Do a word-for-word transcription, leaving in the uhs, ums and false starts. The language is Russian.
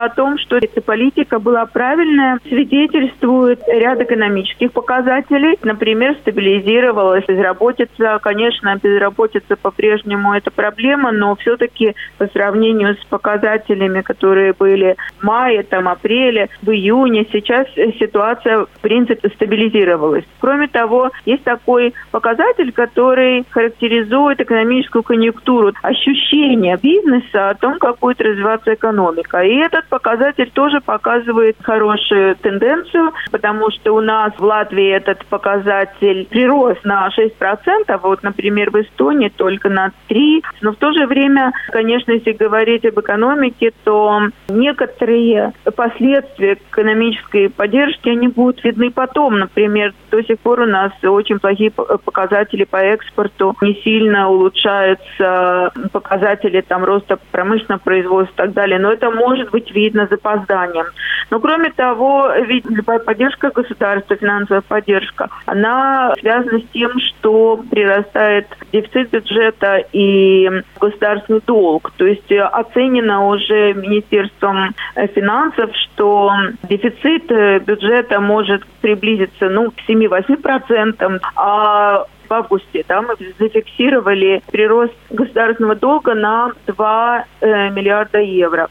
О том, что эта политика была правильная, свидетельствует ряд экономических показателей. Например, стабилизировалась безработица. Конечно, безработица по-прежнему это проблема, но все-таки по сравнению с показателями, которые были в мае, там, апреле, в июне, сейчас ситуация, в принципе, стабилизировалась. Кроме того, есть такой показатель, который характеризует экономическую конъюнктуру, ощущение бизнеса о том, как будет развиваться экономика. И этот показатель тоже показывает хорошую тенденцию, потому что у нас в Латвии этот показатель прирос на шесть процентов, вот, например, в Эстонии только на три процента. Но в то же время, конечно, если говорить об экономике, то некоторые последствия экономической поддержки, они будут видны потом. Например, до сих пор у нас очень плохие показатели по экспорту, не сильно улучшаются показатели там, роста промышленного производства и так далее. Но это может быть видно запозданием. Но кроме того, ведь любая поддержка государства, финансовая поддержка, она связана с тем, что прирастает дефицит бюджета и государственный долг. То есть оценено уже Министерством финансов, что дефицит бюджета может приблизиться ну, к семи-восьми процентам, а в августе да, мы зафиксировали прирост государственного долга на два миллиарда евро.